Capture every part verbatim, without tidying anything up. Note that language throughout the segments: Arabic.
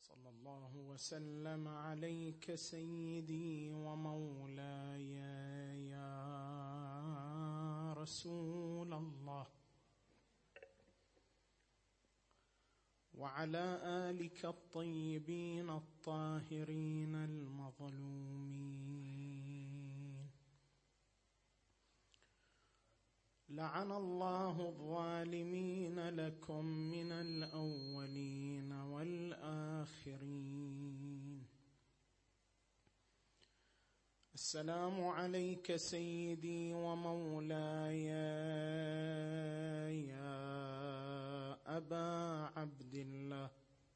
صلى الله وسلم عليك سيدي ومولاي يا رسول الله، وعلى آلك الطيبين الطاهرين المظلومين. لعن الله الظالمين لكم من الأولين والآخرين. السلام عليك سيدي ومولاي يا أبا عبد الله،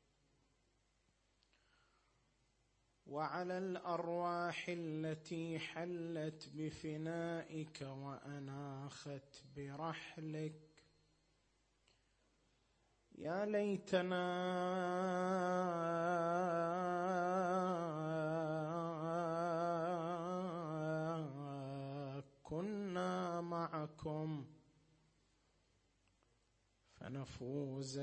وعلى الأرواح التي حلت بفنائك وأناخت برحلك. يا ليتنا كنا معكم فنفوز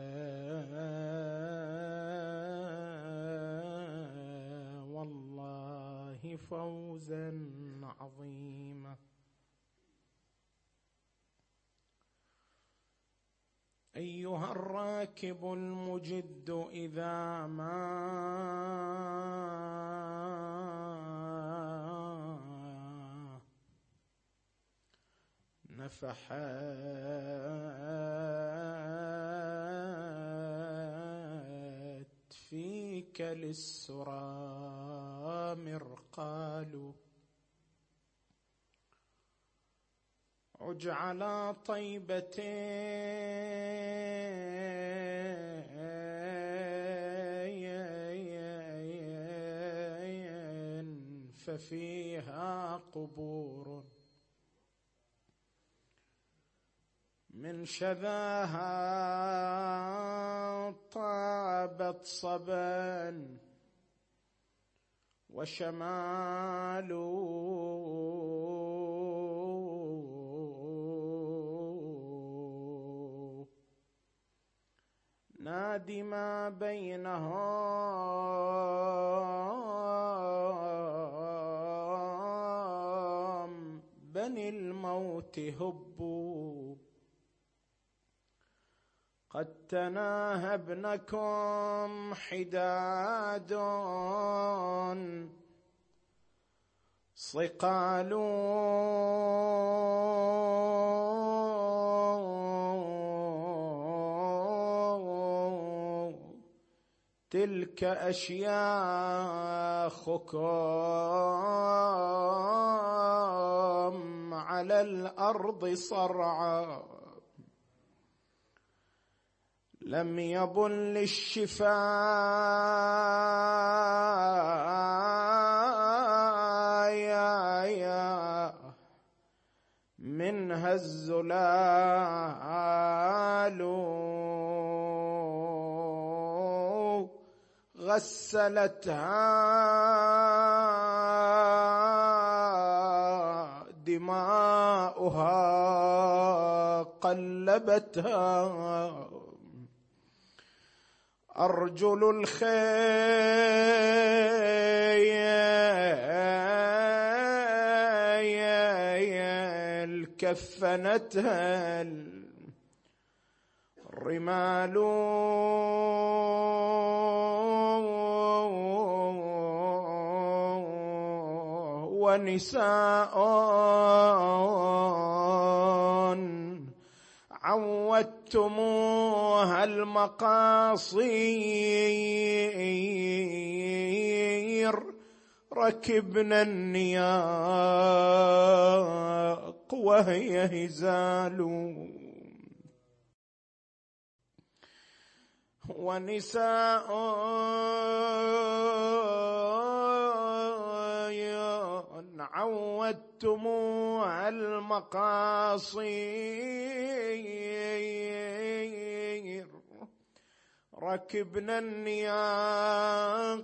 والله فوزا عظيما. أيها الراكب المجد إذا ما نفحت فيك للسرى مرقال، عج على طيبة ففيها قبور من شذاها طابت صبا وشمال، نادي ما بينهم بني الموت هبوا، قد تناهى ابنكم حداد صقال، تلك أشياخكم على الأرض صرعا، لم يبن للشفايا منها الزلال، غسلتها دماؤها قلبتها أرجل الخيل كفنتها الرمال، ونساء عودتموها المقاصير، ركبنا النياق وهي هزال، ونساء عودتموها المقاصير، ركبنا النياق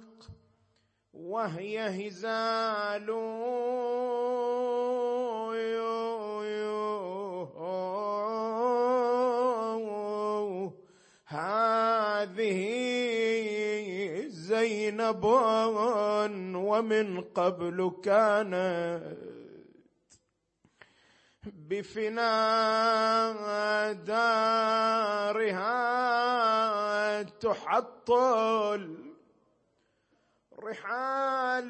وهي هزال، هذه زينب ومن قبل كانت بفناء دارها تحطل رحال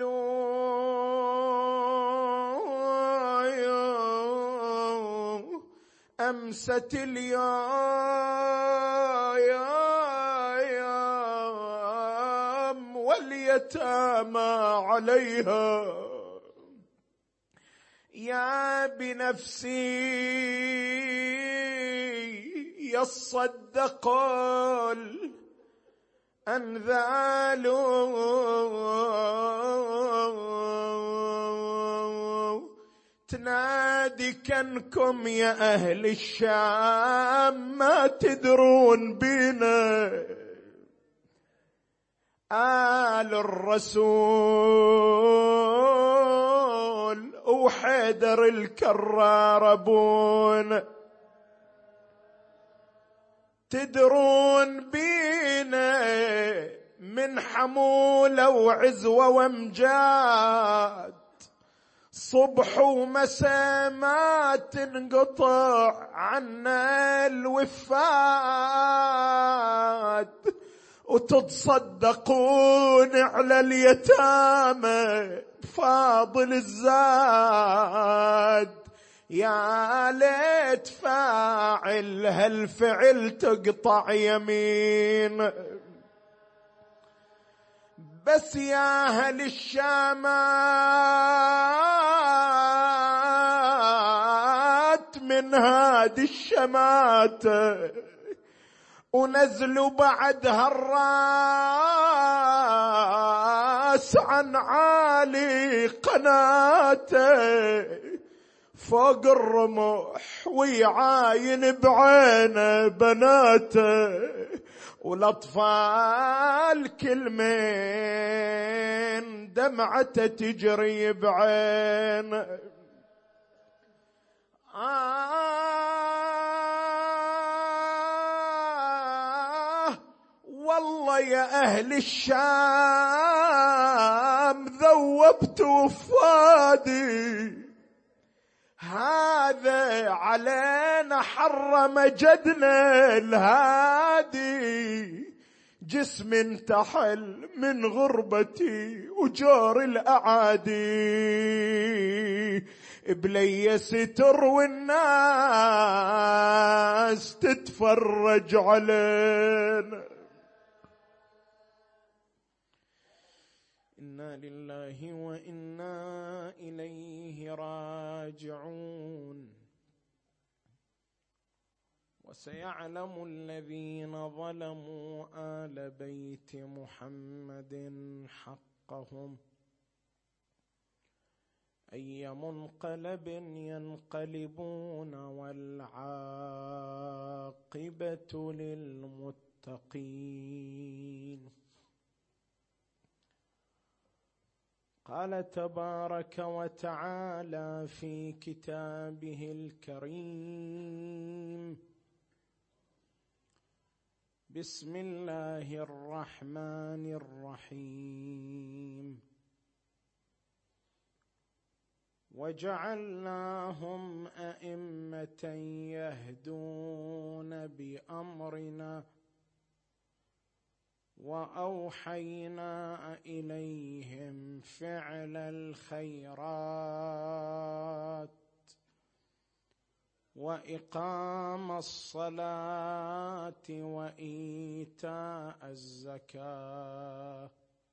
أمست اليوم واليتامى عليها يا بنفسي يصدق الأنذال تنادي كنكم يا أهل الشام ما تدرون بنا آل الرسول وحيدر الكرار أبون تدرون بينا من حمولة وعزوة وامجاد صبح ومساء ما تنقطع عنا الوفات وتتصدقون على اليتامى بفاضل الزاد يا ليت فاعل هالفعل تقطع يمين بس يا أهل الشمات من هاد الشماتة ونزلوا بعدها الراس عن عالي قناته فوق الرمح ويعاين بعينه بناته والأطفال كلمين دمعته تجري بعين آه والله يا أهل الشام ذوبت وفادي هذا علينا حرم جدنا الهادي جسم انتحل من غربتي وجور الأعادي بلي ستر والناس تتفرج علينا إنا لله وإنا إليه راجعون وسيعلم الذين ظلموا آل بيت محمد حقهم أي منقلب ينقلبون والعاقبة للمتقين. قال تبارك وتعالى في كتابه الكريم: بسم الله الرحمن الرحيم: وجعلناهم أئمة يهدون بأمرنا وأوحينا إليهم فعل الخيرات وإقام الصلاة وإيتاء الزكاة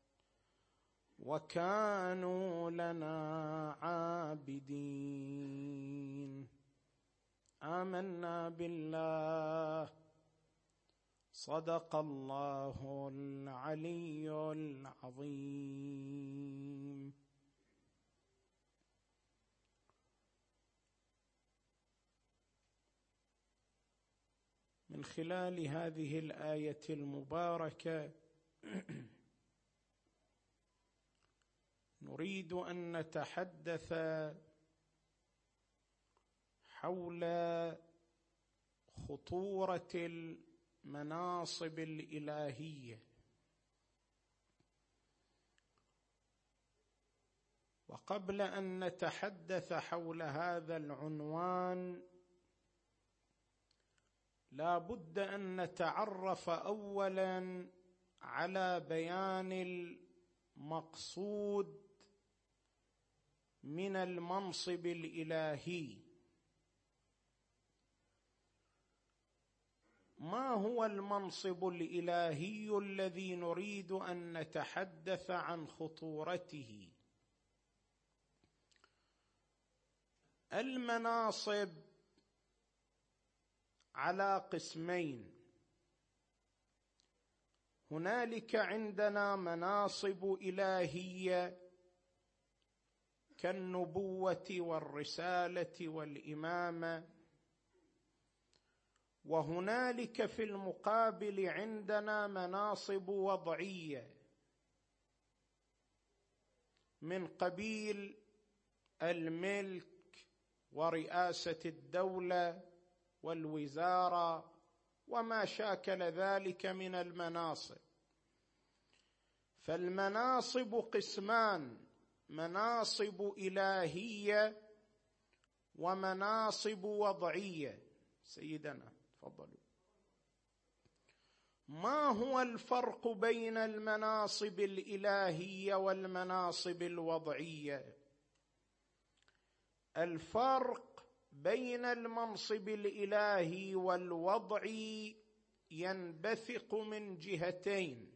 وكانوا لنا عابدين. آمنا بالله صدق الله العلي العظيم. من خلال هذه الآية المباركة نريد أن نتحدث حول خطورة المناصب الإلهية وقبل أن نتحدث حول هذا العنوان لا بد أن نتعرف أولاً على بيان المقصود من المنصب الإلهي. ما هو المنصب الإلهي الذي نريد أن نتحدث عن خطورته؟ المناصب على قسمين. هنالك عندنا مناصب إلهية كالنبوة والرسالة والإمامة، وهنالك في المقابل عندنا مناصب وضعية من قبيل الملك ورئاسة الدولة والوزارة وما شاكل ذلك من المناصب. فالمناصب قسمان: مناصب إلهية ومناصب وضعية. سيدنا تفضلوا. ما هو الفرق بين المناصب الإلهية والمناصب الوضعية؟ الفرق بين المنصب الإلهي والوضعي ينبثق من جهتين.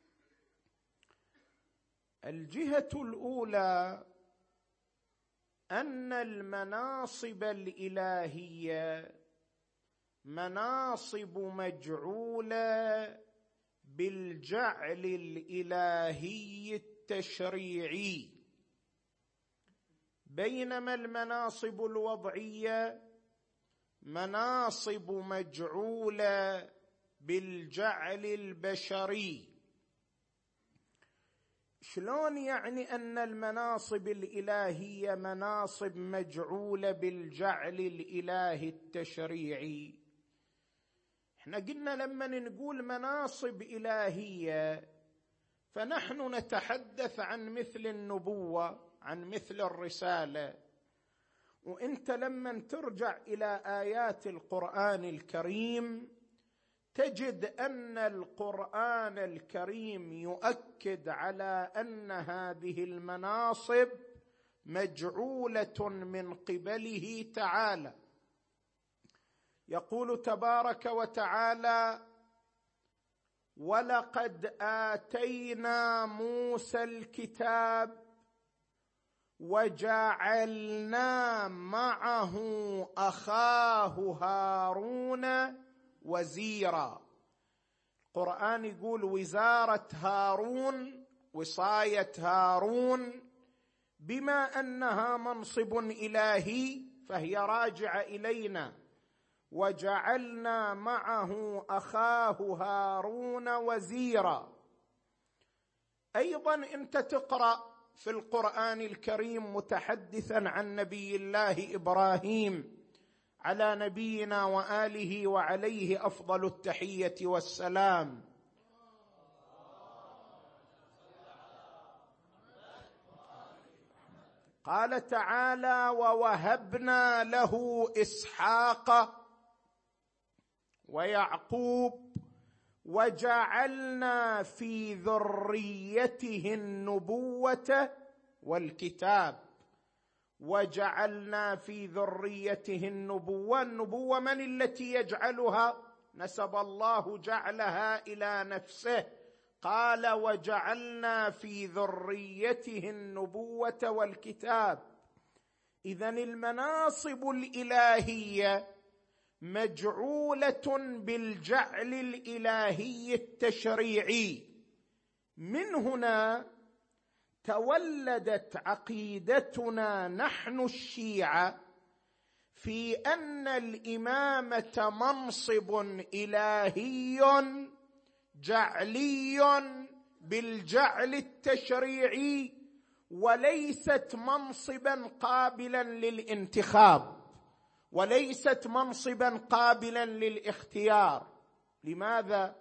الجهة الأولى أن المناصب الإلهية مناصب مجعولة بالجعل الإلهي التشريعي، بينما المناصب الوضعية مناصب مجعولة بالجعل البشري. شلون يعني أن المناصب الإلهية مناصب مجعولة بالجعل الإلهي التشريعي؟ احنا قلنا لما نقول مناصب إلهية فنحن نتحدث عن مثل النبوة، عن مثل الرسالة. وانت لما ترجع إلى آيات القرآن الكريم تجد أن القرآن الكريم يؤكد على أن هذه المناصب مجعولة من قبله تعالى. يقول تبارك وتعالى: ولقد آتينا موسى الكتاب وجعلنا معه أخاه هارون وزيرا. القرآن يقول وزارة هارون، وصاية هارون، بما أنها منصب إلهي فهي راجعة إلينا. وجعلنا معه أخاه هارون وزيرا. أيضا أنت تقرأ في القرآن الكريم متحدثا عن نبي الله إبراهيم على نبينا وآله وعليه أفضل التحية والسلام: قال تعالى: ووهبنا له إسحاق ويعقوب وجعلنا في ذريته النبوة والكتاب. وجعلنا في ذريته النبوة. النبوة من التي يجعلها؟ نسب الله جعلها إلى نفسه، قال: وجعلنا في ذريته النبوة والكتاب. إذن المناصب الإلهية مجعولة بالجعل الإلهي التشريعي. من هنا تولدت عقيدتنا نحن الشيعة في أن الإمامة منصب إلهي جعلي بالجعل التشريعي، وليست منصبا قابلا للانتخاب، وليست منصبا قابلا للاختيار. لماذا؟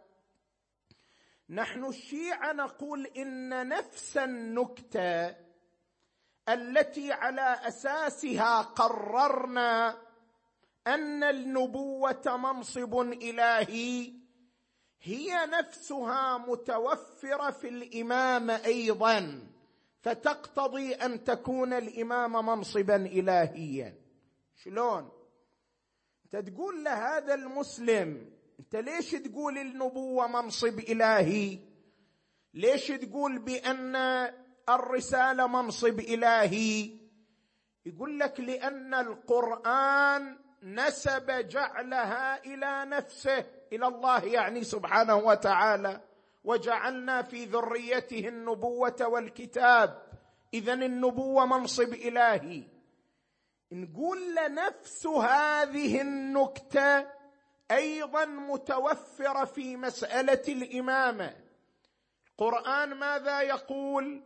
نحن الشيعة نقول إن نفس النكتة التي على اساسها قررنا ان النبوه منصب الهي هي نفسها متوفره في الامامه ايضا، فتقتضي ان تكون الامامه منصبا الهيا. شلون؟ انت تقول لهذا المسلم انت ليش تقول النبوه منصب الهي؟ ليش تقول بان الرساله منصب الهي؟ يقول لك لان القرآن نسب جعلها الى نفسه، الى الله يعني سبحانه وتعالى، وجعلنا في ذريته النبوة والكتاب، إذن النبوة منصب إلهي. نقول لنفس هذه النكتة أيضا متوفرة في مسألة الإمامة. القرآن ماذا يقول؟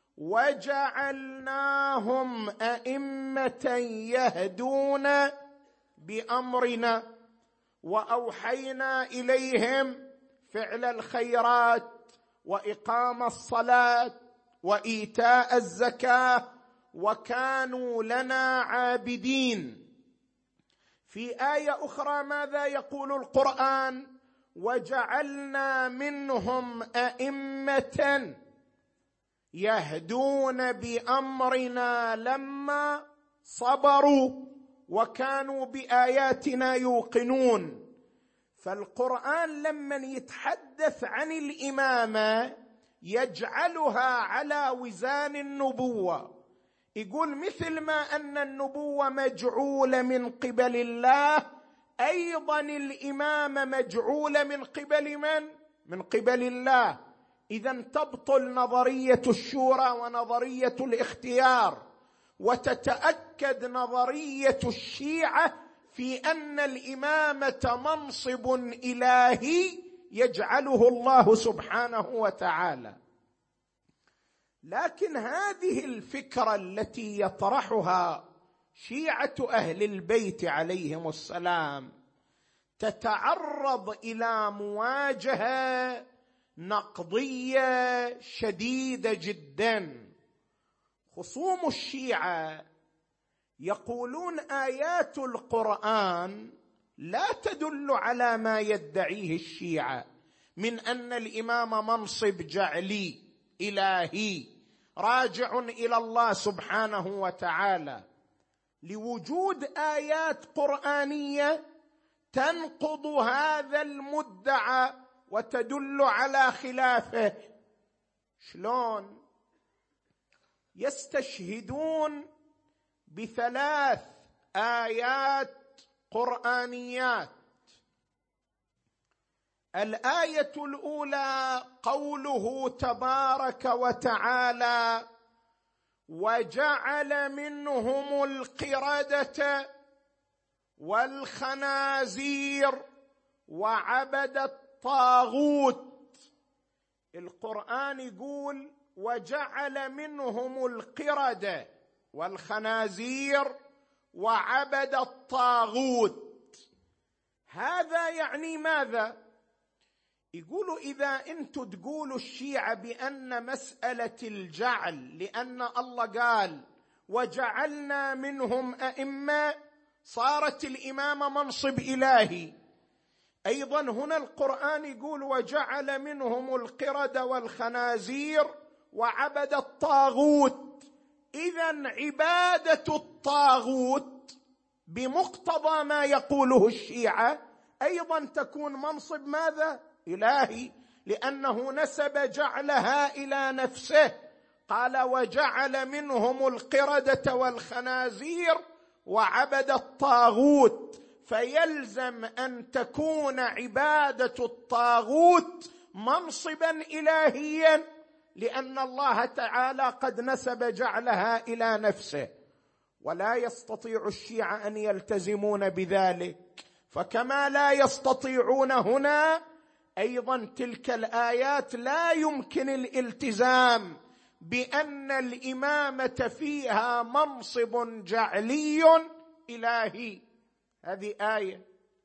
وجعلناهم أئمة يهدون بأمرنا وأوحينا إليهم فعل الخيرات وإقام الصلاة وإيتاء الزكاة وكانوا لنا عابدين. في آية أخرى ماذا يقول القرآن؟ وجعلنا منهم أئمة يهدون بأمرنا لما صبروا وكانوا بآياتنا يوقنون. فالقرآن لما يتحدث عن الإمامة يجعلها على وزان النبوة، يقول مثل ما أن النبوة مجعولة من قبل الله، أيضا الإمامة مجعولة من قبل من؟ من قبل الله. إذن تبطل نظرية الشورى ونظرية الاختيار، وتتأكد نظرية الشيعة في أن الإمامة منصب إلهي يجعله الله سبحانه وتعالى. لكن هذه الفكرة التي يطرحها شيعة أهل البيت عليهم السلام تتعرض إلى مواجهة نقضية شديدة جدا. خصوم الشيعة يقولون آيات القرآن لا تدل على ما يدعيه الشيعة من أن الإمام منصب جعلي إلهي راجع إلى الله سبحانه وتعالى، لوجود آيات قرآنية تنقض هذا المدعى وتدل على خلافه. شلون؟ يستشهدون بثلاث آيات قرآنيات. الآية الأولى قوله تبارك وتعالى وجعل منهم القردة والخنازير وعبد الطاغوت. القرآن يقول وجعل منهم القردة والخنازير وعبد الطاغوت. هذا يعني ماذا؟ يقولوا إذا أنتم تقولوا الشيعة بأن مسألة الجعل، لأن الله قال وجعلنا منهم أئمة، صارت الإمامة منصب إلهي. أيضا هنا القرآن يقول وجعل منهم القردة والخنازير وعبد الطاغوت. إذن عبادة الطاغوت بمقتضى ما يقوله الشيعة أيضا تكون منصب ماذا؟ إلهي، لأنه نسب جعلها إلى نفسه، قال وجعل منهم القردة والخنازير وعبد الطاغوت، فيلزم أن تكون عبادة الطاغوت منصبا إلهيا، لأن الله تعالى قد نسب جعلها إلى نفسه. ولا يستطيع الشيعة أن يلتزمون بذلك، فكما لا يستطيعون هنا أيضا تلك الآيات لا يمكن الالتزام بأن الإمامة فيها منصب جعلي إلهي. هذه آية.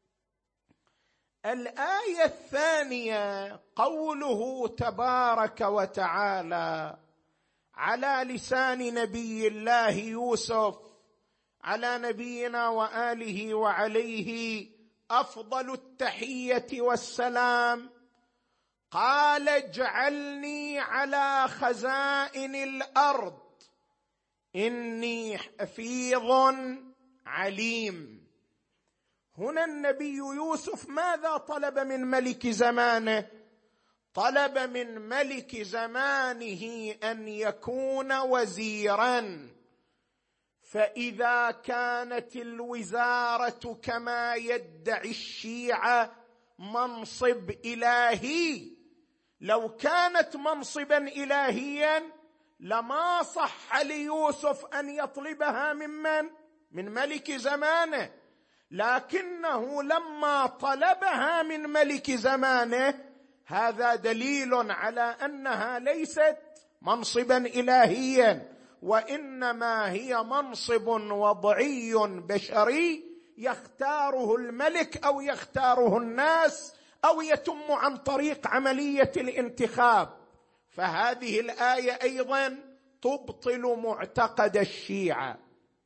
الآية الثانية قوله تبارك وتعالى على لسان نبي الله يوسف على نبينا واله وعليه افضل التحيه والسلام، قال: اجعلني على خزائن الارض اني حفيظ عليم. هنا النبي يوسف ماذا طلب من ملك زمانه؟ طلب من ملك زمانه ان يكون وزيرا، فاذا كانت الوزاره كما يدعي الشيعه منصب الهي، لو كانت منصبا الهيا لما صح ليوسف ان يطلبها ممن؟ من ملك زمانه، لكنه لما طلبها من ملك زمانه هذا دليل على انها ليست منصبا الهيا، وانما هي منصب وضعي بشري يختاره الملك او يختاره الناس او يتم عن طريق عمليه الانتخاب. فهذه الايه ايضا تبطل معتقد الشيعه.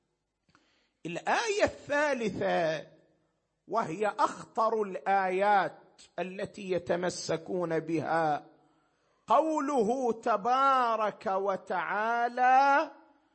الايه الثالثه وهي اخطر الايات التي يتمسكون بها، قوله تبارك وتعالى: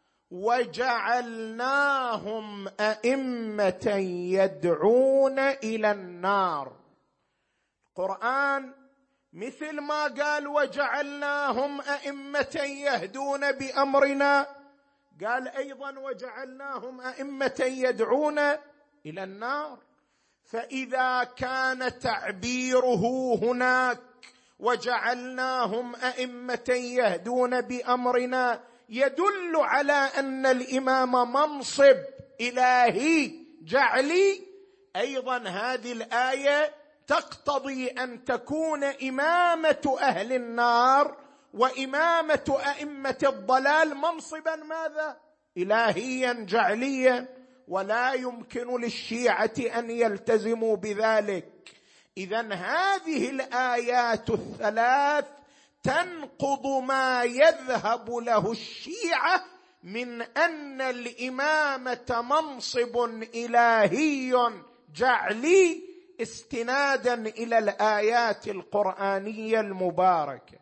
وجعلناهم ائمه يدعون الى النار. القرآن مثل ما قال وجعلناهم ائمه يهدون بامرنا، قال ايضا وجعلناهم ائمه يدعون الى النار. فاذا كان تعبيره هناك وجعلناهم ائمه يهدون بامرنا يدل على ان الامام منصب الهي جعلي، ايضا هذه الايه تقتضي ان تكون امامه اهل النار وامامه ائمه الضلال منصبا ماذا؟ الهيا جعليا، ولا يمكن للشيعه ان يلتزموا بذلك. اذن هذه الايات الثلاث تنقض ما يذهب له الشيعه من ان الامامه منصب الهي جعلي، استنادا الى الايات القرانيه المباركه.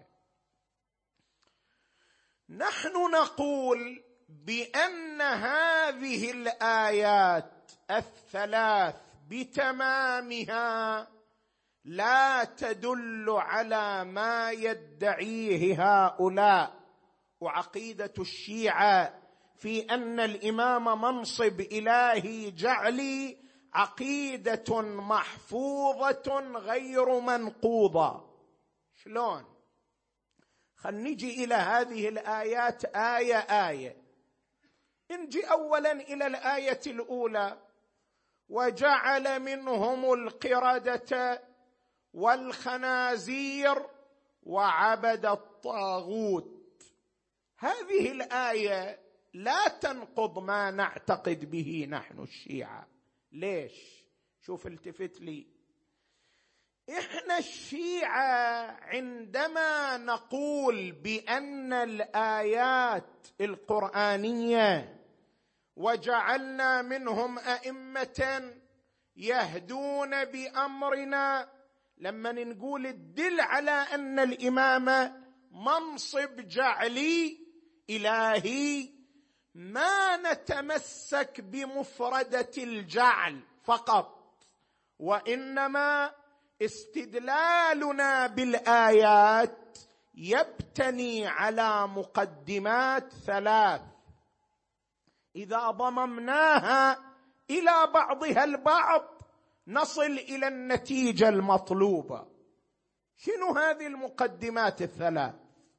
نحن نقول بان هذه الايات الثلاث بتمامها لا تدل على ما يدعيه هؤلاء، وعقيده الشيعه في ان الامام منصب الهي جعلي عقيده محفوظه غير منقوضه. شلون؟ خلينا نجي الى هذه الايات ايه ايه. نجي اولا الى الايه الاولى: وجعل منهم القردة والخنازير وعبد الطاغوت. هذه الآية لا تنقض ما نعتقد به نحن الشيعة. ليش؟ شوف التفت لي. إحنا الشيعة عندما نقول بأن الآيات القرآنية وجعلنا منهم أئمة يهدون بأمرنا، لما نقول الدل على أن الإمامة منصب جعلي إلهي، ما نتمسك بمفردة الجعل فقط، وإنما استدلالنا بالآيات يبتني على مقدمات ثلاث، إذا ضممناها إلى بعضها البعض نصل إلى النتيجة المطلوبة. شنو هذه المقدمات الثلاث؟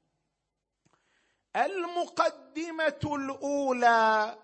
المقدمة الأولى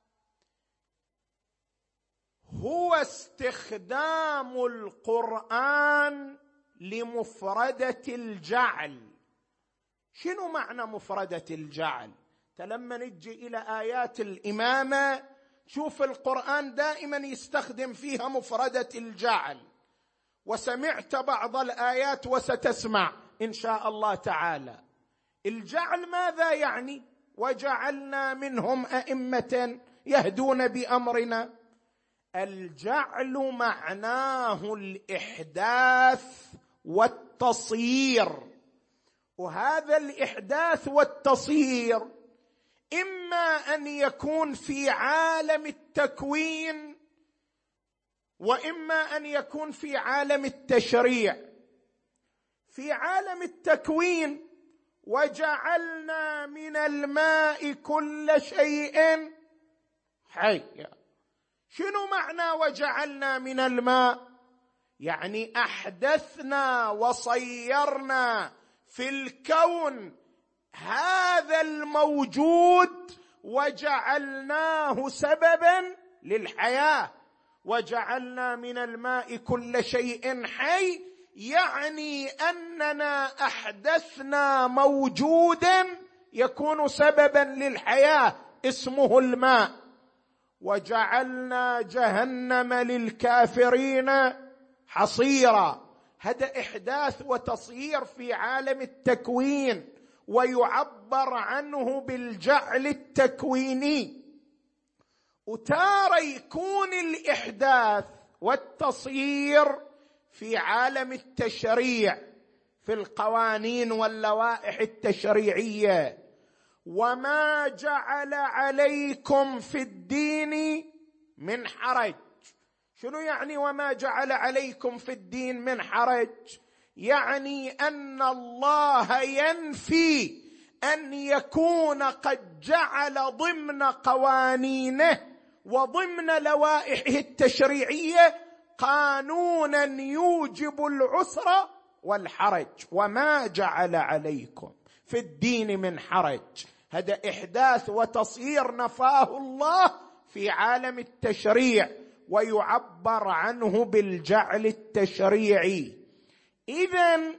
هو استخدام القرآن لمفردة الجعل. شنو معنى مفردة الجعل؟ لما نجي إلى آيات الإمامة شوف القرآن دائما يستخدم فيها مفردة الجعل، وسمعت بعض الآيات وستسمع إن شاء الله تعالى. الجعل ماذا يعني؟ وجعلنا منهم أئمة يهدون بأمرنا. الجعل معناه الإحداث والتصيير، وهذا الإحداث والتصيير إما أن يكون في عالم التكوين وإما أن يكون في عالم التشريع. في عالم التكوين وجعلنا من الماء كل شيء حي. شنو معنى وجعلنا من الماء؟ يعني أحدثنا وصيرنا في الكون هذا الموجود وجعلناه سببا للحياة. وجعلنا من الماء كل شيء حي، يعني أننا أحدثنا موجودا يكون سببا للحياة اسمه الماء. وجعلنا جهنم للكافرين حصيرا. هذا إحداث وتصيير في عالم التكوين، ويعبر عنه بالجعل التكويني. وتارى يكون الإحداث والتصيير في عالم التشريع، في القوانين واللوائح التشريعية. وما جعل عليكم في الدين من حرج. شنو يعني وما جعل عليكم في الدين من حرج؟ يعني أن الله ينفي أن يكون قد جعل ضمن قوانينه وضمن لوائحه التشريعية قانونا يوجب العسر والحرج. وما جعل عليكم في الدين من حرج، هذا إحداث وتصيير نفاه الله في عالم التشريع، ويعبر عنه بالجعل التشريعي. إذن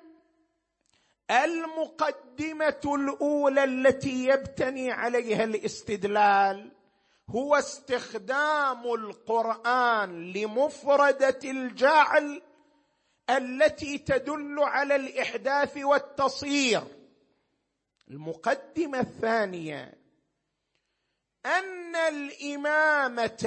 المقدمة الأولى التي يبتني عليها الاستدلال هو استخدام القرآن لمفردة الجعل التي تدل على الإحداث والتصيير. المقدمة الثانية أن الإمامة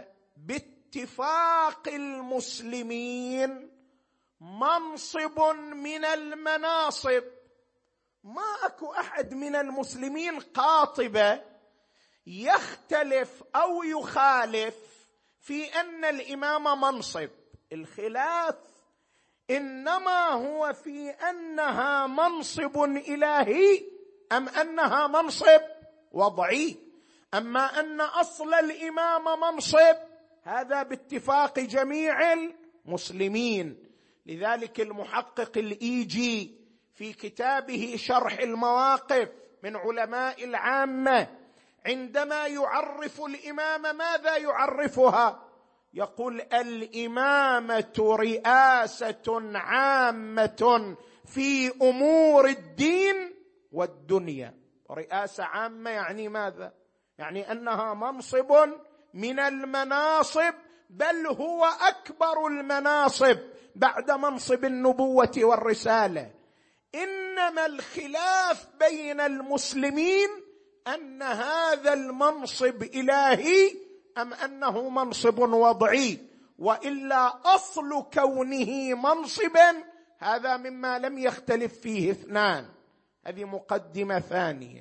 باتفاق المسلمين منصب من المناصب. ما أكو أحد من المسلمين قاطبة يختلف أو يخالف في أن الإمامة منصب. الخلاف إنما هو في أنها منصب إلهي أم أنها منصب وضعي. أما أن أصل الإمامة منصب هذا باتفاق جميع المسلمين. لذلك المحقق الإيجي في كتابه شرح المواقف من علماء العامة عندما يعرف الإمامة ماذا يعرفها؟ يقول الإمامة رئاسة عامة في أمور الدين والدنيا. رئاسة عامة يعني ماذا؟ يعني أنها منصب من المناصب، بل هو أكبر المناصب بعد منصب النبوة والرسالة. إنما الخلاف بين المسلمين أن هذا المنصب إلهي أم أنه منصب وضعي، وإلا أصل كونه منصبا هذا مما لم يختلف فيه اثنان. هذه مقدمة ثانية.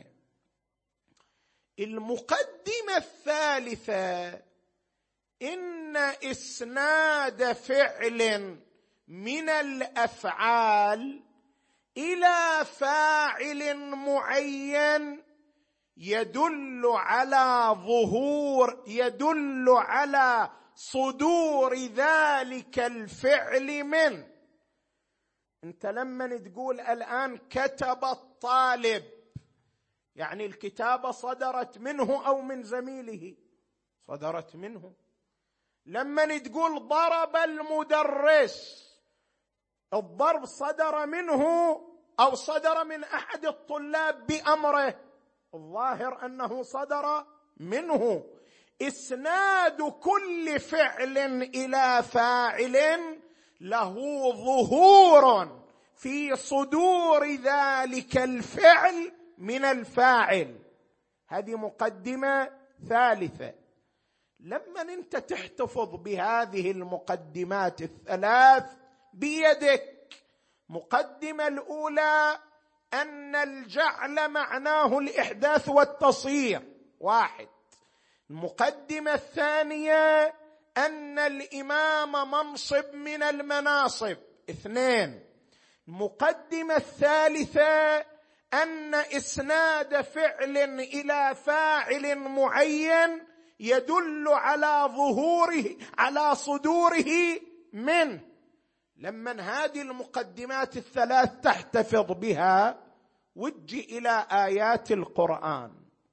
المقدمة الثالثة إن إسناد فعل من الأفعال إلى فاعل معين يدل على ظهور يدل على صدور ذلك الفعل من. انت لما تقول الآن كتب الطالب، يعني الكتابة صدرت منه أو من زميله؟ صدرت منه. لما تقول ضرب المدرس، الضرب صدر منه أو صدر من أحد الطلاب بأمره؟ الظاهر أنه صدر منه. إسناد كل فعل إلى فاعل له ظهور في صدور ذلك الفعل من الفاعل. هذه مقدمة ثالثة. لما أنت تحتفظ بهذه المقدمات الثلاث بيدك، مقدمة الأولى أن الجعل معناه الإحداث والتصير، واحد. المقدمة الثانية أن الإمام منصب من المناصب، اثنين. المقدمة الثالثة أن إسناد فعل إلى فاعل معين يدل على ظهوره على صدوره منه. لمن هذه المقدمات الثلاث تحتفظ بها وجي إلى آيات القرآن.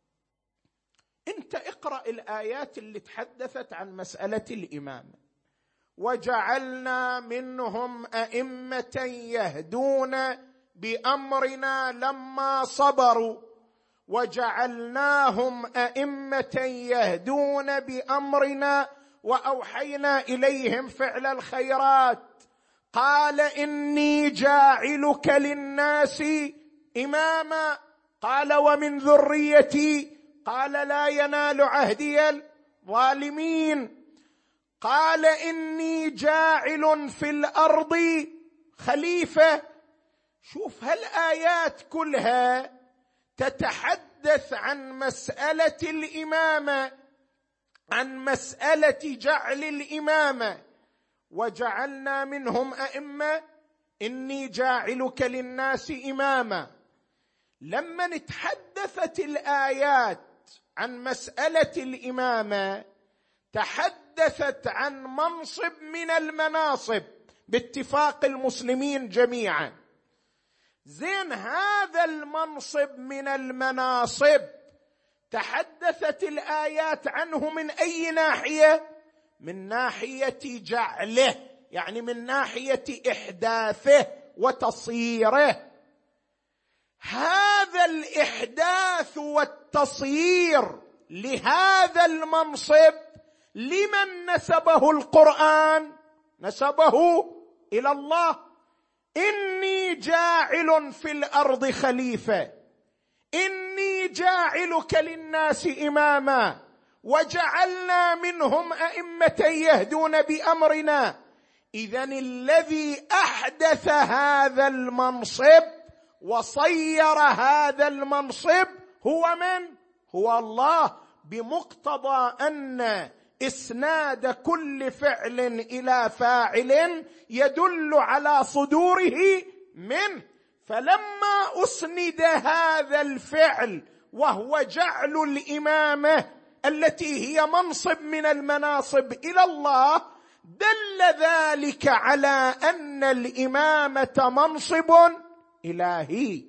أنت اقرأ الآيات اللي تحدثت عن مسألة الإمامة. وجعلنا منهم أئمة يهدون بأمرنا لما صبروا وجعلناهم أئمة يهدون بأمرنا وأوحينا إليهم فعل الخيرات. قال إني جاعلك للناس إماما، قال ومن ذريتي، قال لا ينال عهدي الظالمين. قال إني جاعل في الأرض خليفة. شوف هالآيات كلها تتحدث عن مسألة الإمامة، عن مسألة جعل الإمامة. وجعلنا منهم أئمة، إني جاعلك للناس إماما. لما تحدثت الآيات عن مسألة الإمامة تحدثت عن منصب من المناصب باتفاق المسلمين جميعا. زين، هذا المنصب من المناصب تحدثت الآيات عنه من أي ناحية؟ من ناحية جعله، يعني من ناحية إحداثه وتصييره. هذا الإحداث والتصيير لهذا المنصب لمن نسبه القرآن؟ نسبه إلى الله. إني جاعل في الأرض خليفة، إني جاعلك للناس إماما، وجعلنا منهم أئمة يهدون بأمرنا. إذن الذي أحدث هذا المنصب وصير هذا المنصب هو من؟ هو الله، بمقتضى أن إسناد كل فعل إلى فاعل يدل على صدوره منه. فلما أسند هذا الفعل وهو جعل الإمامة التي هي منصب من المناصب إلى الله، دل ذلك على أن الإمامة منصب إلهي.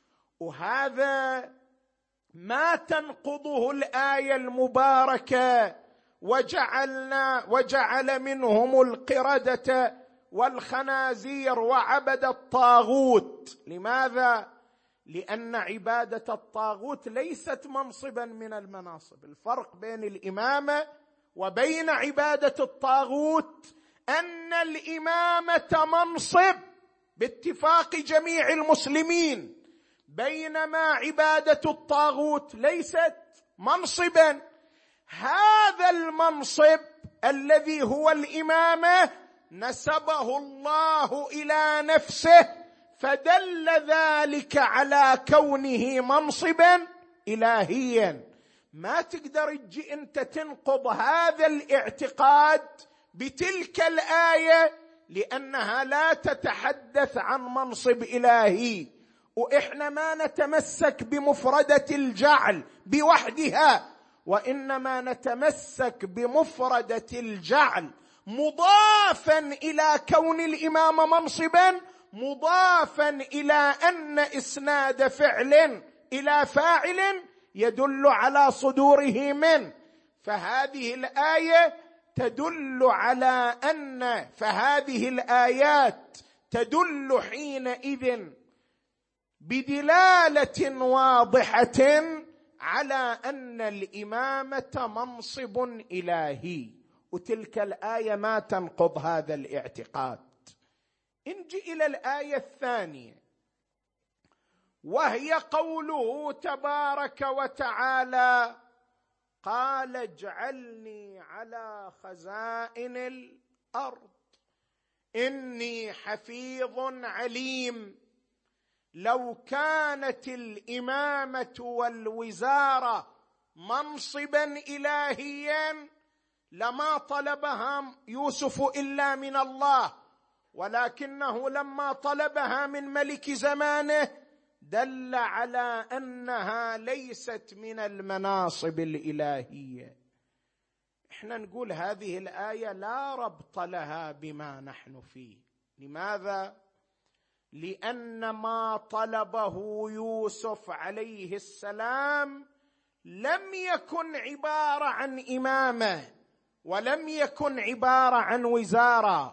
وهذا ما تنقضه الآية المباركة وجعلنا وجعل منهم القردة والخنازير وعبد الطاغوت. لماذا؟ لأن عبادة الطاغوت ليست منصبا من المناصب. الفرق بين الإمامة وبين عبادة الطاغوت أن الإمامة منصب باتفاق جميع المسلمين، بينما عبادة الطاغوت ليست منصبا. هذا المنصب الذي هو الإمامة نسبه الله إلى نفسه، فدل ذلك على كونه منصبا إلهيا. ما تقدر تجي أنت تنقض هذا الاعتقاد بتلك الآية، لأنها لا تتحدث عن منصب إلهي. وإحنا ما نتمسك بمفردة الجعل بوحدها، وإنما نتمسك بمفردة الجعل مضافا إلى كون الإمام منصبا، مضافا إلى أن إسناد فعل إلى فاعل يدل على صدوره منه. فهذه الآية تدل على أن فهذه الآيات تدل حينئذ بدلالة واضحة على أن الإمامة منصب إلهي، وتلك الآية ما تنقض هذا الاعتقاد. نجي إلى الآية الثانية: وهي قوله تبارك وتعالى: قال اجعلني على خزائن الأرض إني حفيظ عليم. لو كانت الإمامة والوزارة منصبا إلهيا لما طلبها يوسف إلا من الله، ولكنه لما طلبها من ملك زمانه دل على أنها ليست من المناصب الإلهية. احنا نقول هذه الآية لا ربط لها بما نحن فيه. لماذا؟ لأن ما طلبه يوسف عليه السلام لم يكن عبارة عن إمامة، ولم يكن عبارة عن وزارة،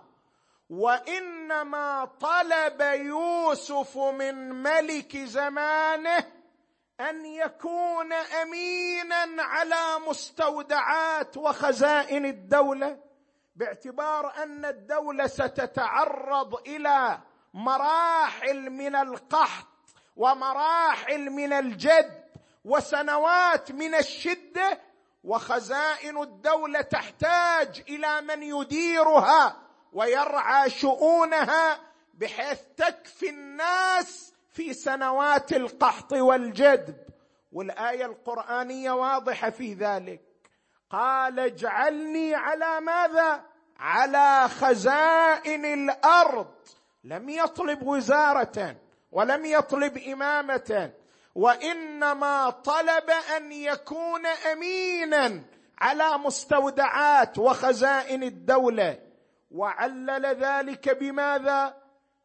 وإنما طلب يوسف من ملك زمانه أن يكون أمينا على مستودعات وخزائن الدولة، باعتبار أن الدولة ستتعرض إلى مراحل من القحط ومراحل من الجد وسنوات من الشدة، وخزائن الدولة تحتاج إلى من يديرها ويرعى شؤونها بحيث تكفي الناس في سنوات القحط والجدب. والآية القرآنية واضحة في ذلك. قال اجعلني على ماذا؟ على خزائن الأرض. لم يطلب وزارة ولم يطلب إمامة، وإنما طلب أن يكون أمينا على مستودعات وخزائن الدولة، وعلل ذلك بماذا؟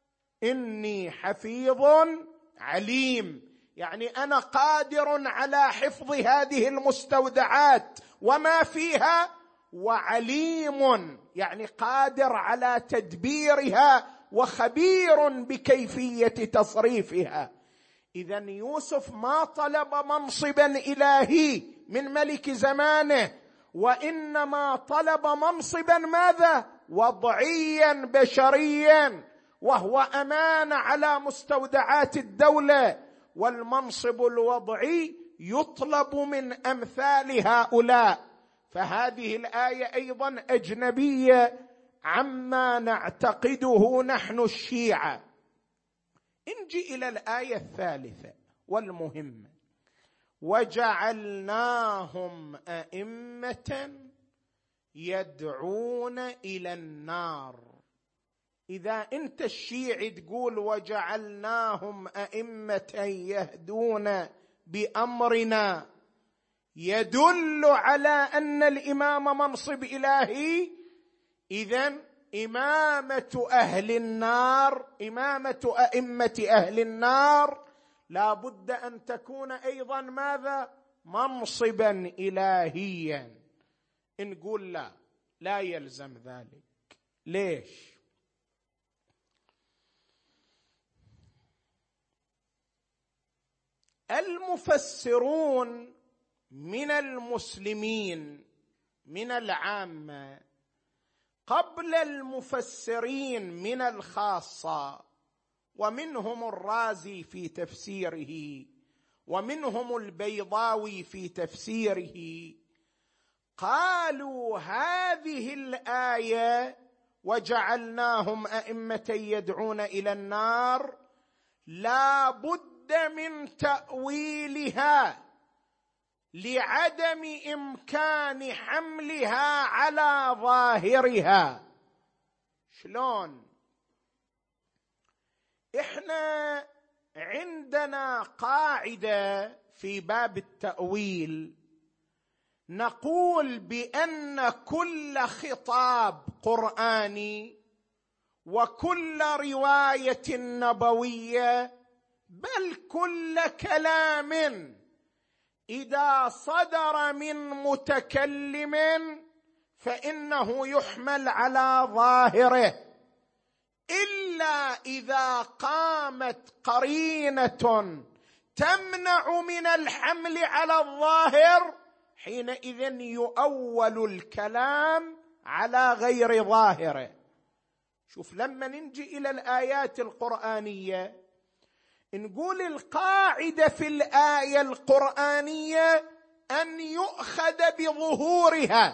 إني حفيظ عليم، يعني أنا قادر على حفظ هذه المستودعات وما فيها، وعليم يعني قادر على تدبيرها وخبير بكيفية تصريفها. إذن يوسف ما طلب منصبا إلهي من ملك زمانه، وإنما طلب منصبا ماذا؟ وضعيا بشريا، وهو أمانة على مستودعات الدولة. والمنصب الوضعي يطلب من أمثال هؤلاء. فهذه الآية أيضا أجنبية عما نعتقده نحن الشيعة. نجي إلى الآية الثالثة والمهمة: وجعلناهم أئمة يدعون إلى النار. إذا أنت الشيعي تقول وجعلناهم أئمة يهدون بأمرنا، يدل على أن الإمامة منصب إلهي. إذن إمامة أهل النار، إمامة أئمة أهل النار لا بد أن تكون أيضا ماذا؟ منصبا إلهيا. نقول لا، لا يلزم ذلك. ليش؟ المفسرون من المسلمين من العامة قبل المفسرين من الخاصة، ومنهم الرازي في تفسيره ومنهم البيضاوي في تفسيره، قالوا هذه الآية وجعلناهم أئمة يدعون إلى النار لا بد من تأويلها لعدم إمكان حملها على ظاهرها. شلون؟ إحنا عندنا قاعدة في باب التأويل، نقول بأن كل خطاب قرآني وكل رواية نبوية بل كل كلام إذا صدر من متكلم فإنه يحمل على ظاهره، إلا إذا قامت قرينة تمنع من الحمل على الظاهر، حينئذ يؤول الكلام على غير ظاهره. شوف، لما ننجي إلى الآيات القرآنية نقول القاعدة في الآية القرآنية أن يؤخذ بظهورها،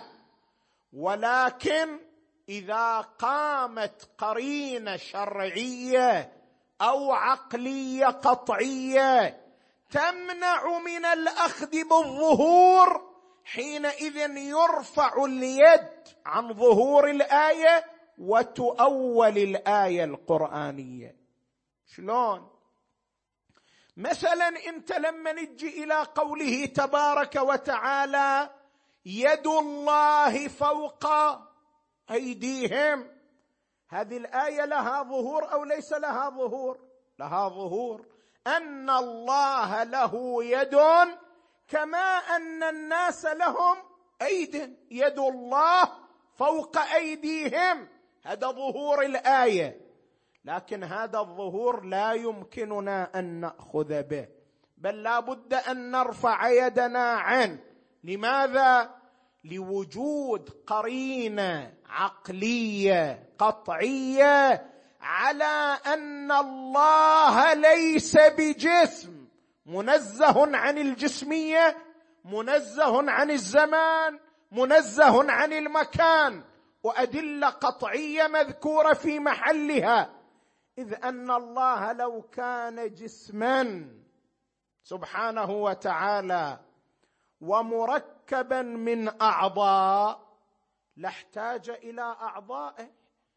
ولكن إذا قامت قرينة شرعية أو عقلية قطعية تمنع من الأخذ بالظهور، حينئذ يرفع اليد عن ظهور الآية وتؤول الآية القرآنية. شلون؟ مثلا انت لما نجي الى قوله تبارك وتعالى يد الله فوق ايديهم، هذه الايه لها ظهور او ليس لها ظهور؟ لها ظهور، ان الله له يد كما ان الناس لهم ايد، يد الله فوق ايديهم، هذا ظهور الايه. لكن هذا الظهور لا يمكننا أن نأخذ به، بل لا بد أن نرفع يدنا عنه. لماذا؟ لوجود قرينة عقلية قطعية على أن الله ليس بجسم، منزه عن الجسمية، منزه عن الزمان، منزه عن المكان، وأدلة قطعية مذكورة في محلها. إذ أن الله لو كان جسما سبحانه وتعالى ومركبا من أعضاء لاحتاج إلى أعضائه،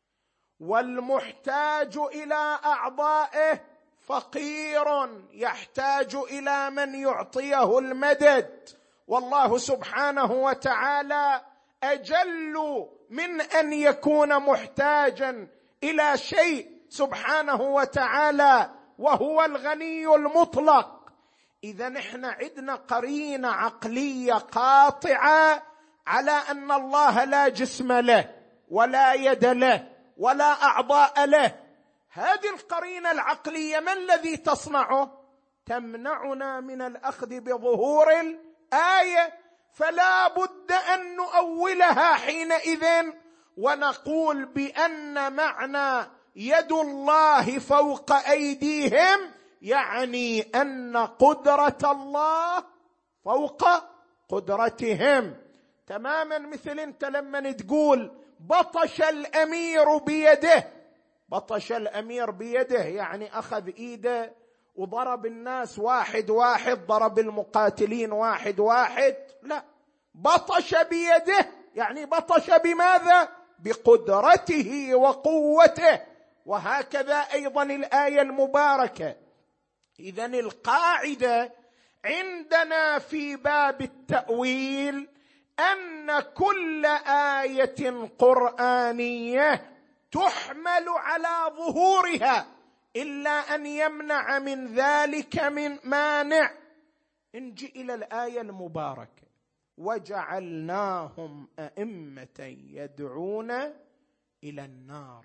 والمحتاج إلى أعضائه فقير يحتاج إلى من يعطيه المدد، والله سبحانه وتعالى أجل من أن يكون محتاجا إلى شيء سبحانه وتعالى، وهو الغني المطلق. إذا نحن عندنا قرينة عقلية قاطعة على أن الله لا جسم له ولا يد له ولا أعضاء له. هذه القرينة العقلية ما الذي تصنعه؟ تمنعنا من الأخذ بظهور الآية، فلا بد أن نؤولها حينئذ ونقول بأن معنى يد الله فوق أيديهم يعني أن قدرة الله فوق قدرتهم. تماما مثل أنت لما تقول بطش الأمير بيده، بطش الأمير بيده يعني أخذ إيده وضرب الناس واحد واحد، ضرب المقاتلين واحد واحد، لا، بطش بيده يعني بطش بماذا؟ بقدرته وقوته. وهكذا أيضا الآية المباركة. إذن القاعدة عندنا في باب التأويل أن كل آية قرآنية تحمل على ظهورها، إلا أن يمنع من ذلك من مانع. نجي إلى الآية المباركة وجعلناهم أئمة يدعون إلى النار.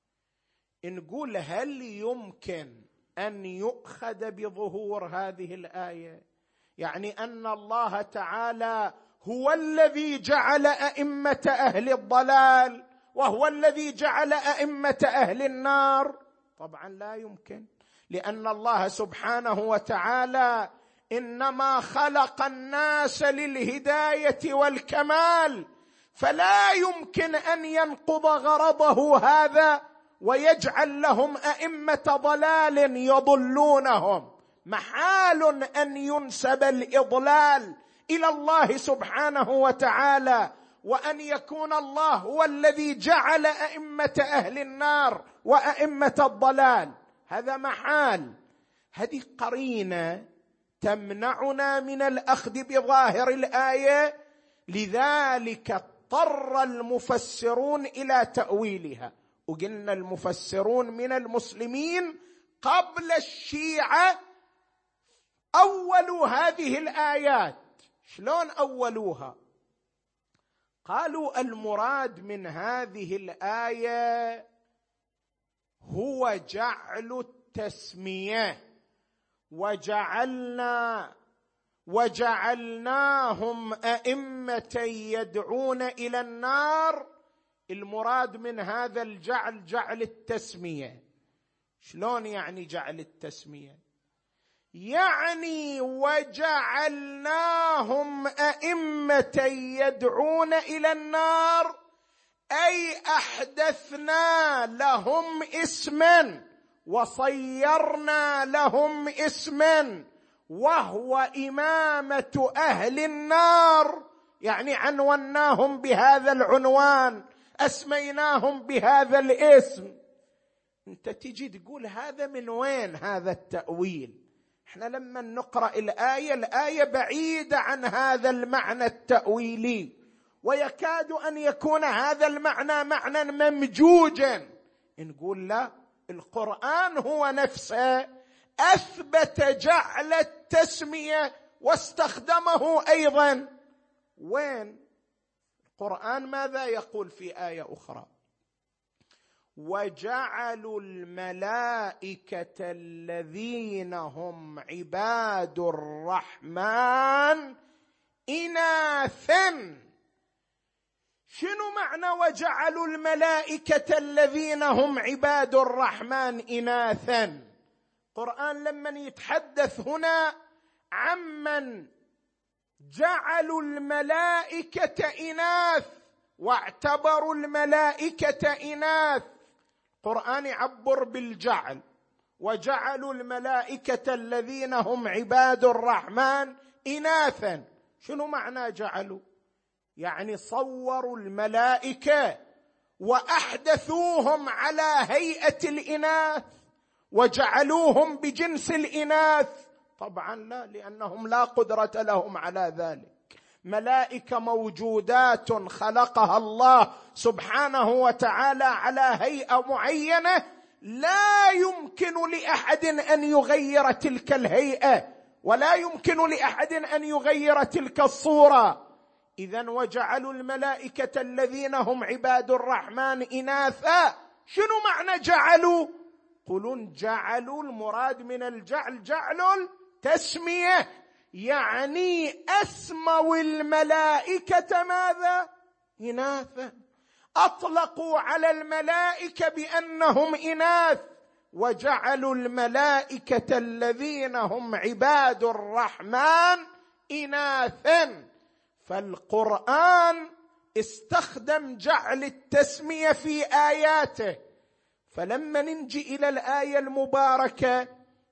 نقول هل يمكن أن يؤخذ بظهور هذه الآية؟ يعني أن الله تعالى هو الذي جعل أئمة أهل الضلال وهو الذي جعل أئمة أهل النار؟ طبعا لا يمكن، لأن الله سبحانه وتعالى إنما خلق الناس للهداية والكمال، فلا يمكن أن ينقض غرضه هذا ويجعل لهم أئمة ضلال يضلونهم. محال أن ينسب الإضلال إلى الله سبحانه وتعالى، وأن يكون الله هو الذي جعل أئمة أهل النار وأئمة الضلال، هذا محال. هذه قرينة تمنعنا من الأخذ بظاهر الآية، لذلك اضطر المفسرون إلى تأويلها. وقلنا المفسرون من المسلمين قبل الشيعة أولوا هذه الآيات. شلون أولوها؟ قالوا المراد من هذه الآية هو جعل التسمية، وجعلنا وجعلناهم أئمة يدعون إلى النار. المراد من هذا الجعل جعل التسمية. شلون يعني جعل التسمية؟ يعني وجعلناهم أئمة يدعون إلى النار، أي أحدثنا لهم اسما وصيرنا لهم اسما وهو إمامة أهل النار، يعني عنوناهم بهذا العنوان، أسميناهم بهذا الاسم. أنت تجي تقول هذا من وين هذا التأويل؟ احنا لما نقرأ الآية، الآية بعيدة عن هذا المعنى التأويلي، ويكاد أن يكون هذا المعنى معنى ممجوجا. نقول لا، القرآن هو نفسه أثبت جعل التسمية واستخدمه أيضا. وين القرآن ماذا يقول في آية أخرى؟ وجعلوا الملائكة الذين هم عباد الرحمن إناثا. شنو معنى وجعلوا الملائكة الذين هم عباد الرحمن إناثا؟ القرآن لما يتحدث هنا عمن جعلوا الملائكة إناث واعتبروا الملائكة إناث، القرآن يعبر بالجعل، وجعلوا الملائكة الذين هم عباد الرحمن إناثا. شنو معنى جعلوا؟ يعني صوروا الملائكة وأحدثوهم على هيئة الإناث وجعلوهم بجنس الإناث. طبعا لا، لأنهم لا قدرة لهم على ذلك. ملائكة موجودات خلقها الله سبحانه وتعالى على هيئة معينة، لا يمكن لأحد أن يغير تلك الهيئة، ولا يمكن لأحد أن يغير تلك الصورة. إذن وجعلوا الملائكة الذين هم عباد الرحمن إناثا. شنو معنى جعلوا؟ قلون جعلوا، المراد من الجعل جعل التسمية، يعني أسموا الملائكة ماذا؟ إناثا. أطلقوا على الملائكة بأنهم إناث، وجعلوا الملائكة الذين هم عباد الرحمن إناثا. فالقرآن استخدم جعل التسمية في آياته. فلما ننجي إلى الآية المباركة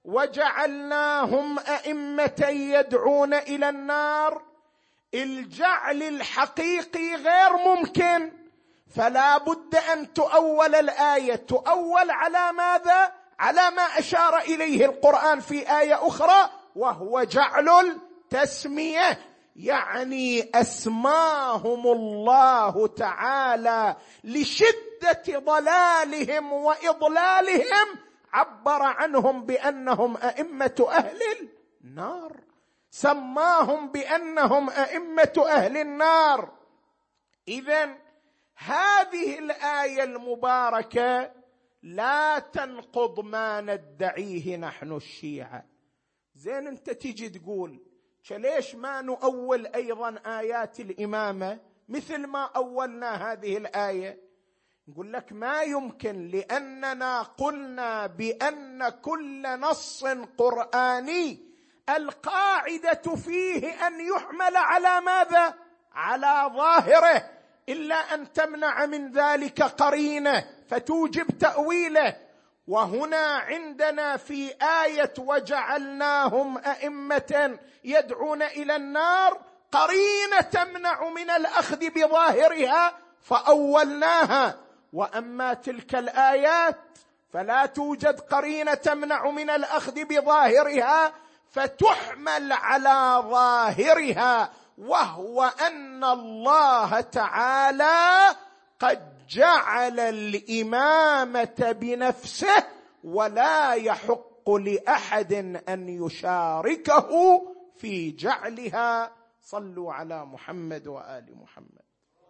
وجعلناهم أئمة يدعون إلى النار، الجعل الحقيقي غير ممكن، فلا بد أن تؤول الآية. تؤول على ماذا؟ على ما أشار إليه القرآن في آية أخرى، وهو جعل التسمية، يعني أسماهم الله تعالى لشدة ضلالهم وإضلالهم، عبر عنهم بأنهم أئمة أهل النار، سماهم بأنهم أئمة أهل النار. إذن هذه الآية المباركة لا تنقض ما ندعيه نحن الشيعة. زين أنت تيجي تقول ليش ما نؤول أيضا آيات الإمامة مثل ما أولنا هذه الآية؟ نقول لك ما يمكن، لأننا قلنا بأن كل نص قرآني القاعدة فيه أن يحمل على ماذا؟ على ظاهره، إلا أن تمنع من ذلك قرينة فتوجب تأويله. وهنا عندنا في آية وجعلناهم أئمة يدعون إلى النار قرينة تمنع من الأخذ بظاهرها فأولناها، وأما تلك الآيات فلا توجد قرينة تمنع من الأخذ بظاهرها فتحمل على ظاهرها، وهو أن الله تعالى قد جعل الإمامة بنفسه ولا يحق لأحد أن يشاركه في جعلها. صلوا على محمد وآل محمد.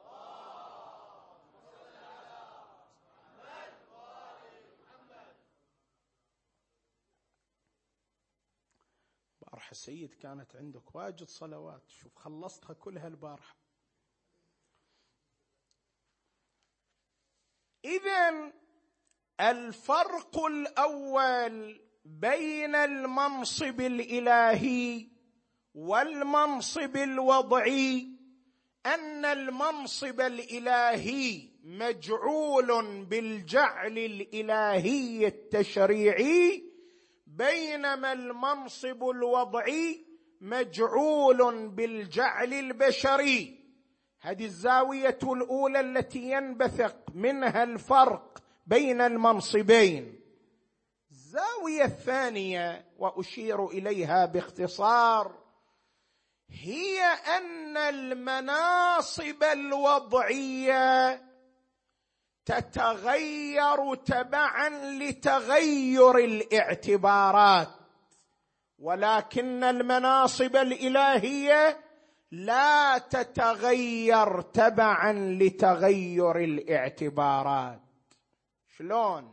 بارحة سيد كانت عندك واجد صلوات، شوف خلصتها كلها البارحة. إذن الفرق الأول بين المنصب الإلهي والمنصب الوضعي أن المنصب الإلهي مجعول بالجعل الإلهي التشريعي، بينما المنصب الوضعي مجعول بالجعل البشري. هذه الزاوية الأولى التي ينبثق منها الفرق بين المنصبين. الزاوية الثانية وأشير إليها باختصار هي أن المناصب الوضعية تتغير تبعا لتغير الاعتبارات، ولكن المناصب الإلهية لا تتغير تبعا لتغير الاعتبارات. شلون؟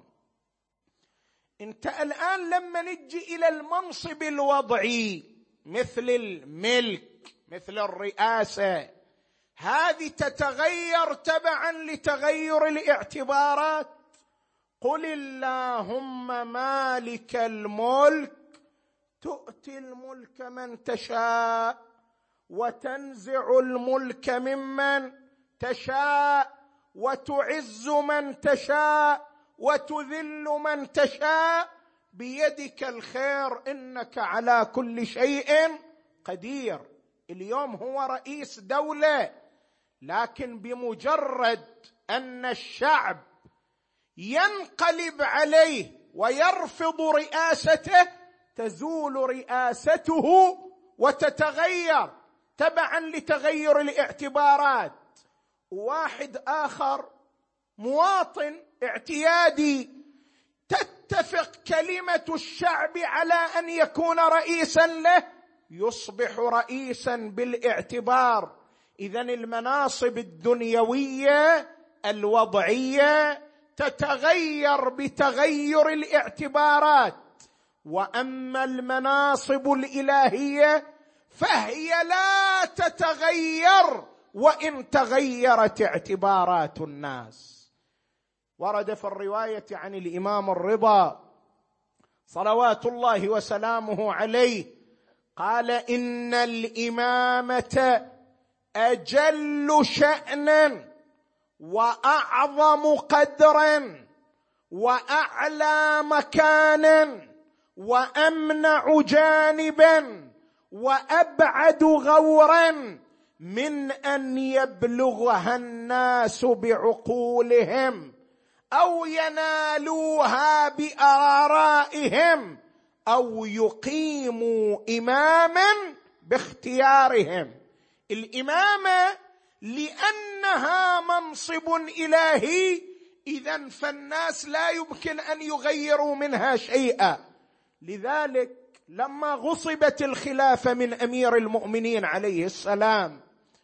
انت الآن لما نجي إلى المنصب الوضعي مثل الملك مثل الرئاسة، هذه تتغير تبعا لتغير الاعتبارات. قل اللهم مالك الملك تؤتي الملك من تشاء وتنزع الملك ممن تشاء وتعز من تشاء وتذل من تشاء بيدك الخير إنك على كل شيء قدير. اليوم هو رئيس دولة، لكن بمجرد أن الشعب ينقلب عليه ويرفض رئاسته تزول رئاسته وتتغير تبعا لتغير الاعتبارات. واحد آخر مواطن اعتيادي تتفق كلمة الشعب على أن يكون رئيسا له يصبح رئيسا بالاعتبار. إذن المناصب الدنيوية الوضعية تتغير بتغير الاعتبارات، وأما المناصب الإلهية فهي لا تتغير وإن تغيرت اعتبارات الناس. ورد في الرواية عن الإمام الرضا صلوات الله وسلامه عليه قال: إن الإمامة أجل شأنا وأعظم قدرا وأعلى مكانا وأمنع جانبا وأبعد غورا من أن يبلغها الناس بعقولهم أو ينالوها بآرائهم أو يقيموا إماما باختيارهم. الإمامة لأنها منصب إلهي، إذن فالناس لا يمكن أن يغيروا منها شيئا. لذلك لما غصبت الخلافة من أمير المؤمنين عليه السلام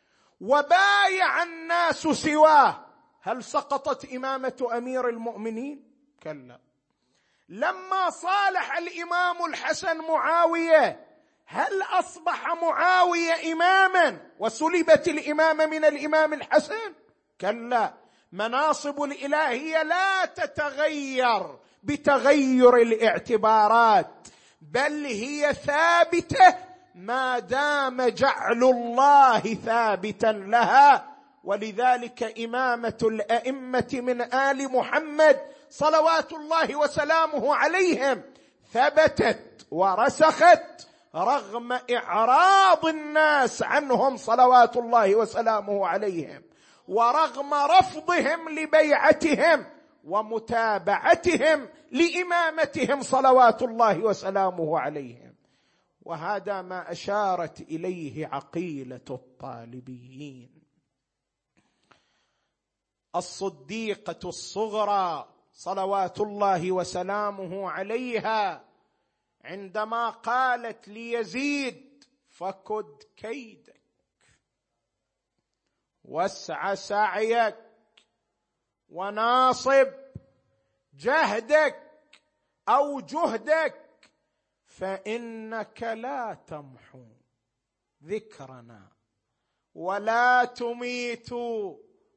وبايع الناس سواه، هل سقطت إمامة أمير المؤمنين؟ كلا. لما صالح الإمام الحسن معاوية، هل أصبح معاوية إماما وسلبت الإمامة من الإمام الحسن؟ كلا. مناصب الإلهية لا تتغير بتغير الاعتبارات، بل هي ثابتة ما دام جعل الله ثابتا لها. ولذلك إمامة الأئمة من آل محمد صلوات الله وسلامه عليهم ثبتت ورسخت رغم إعراض الناس عنهم صلوات الله وسلامه عليهم، ورغم رفضهم لبيعتهم ومتابعتهم لإمامتهم صلوات الله وسلامه عليهم. وهذا ما أشارت إليه عقيلة الطالبيين. الصديقة الصغرى صلوات الله وسلامه عليها عندما قالت ليزيد: فكد كيدك واسع سعيك وناصب جهدك أو جهدك، فإنك لا تمحو ذكرنا ولا تميت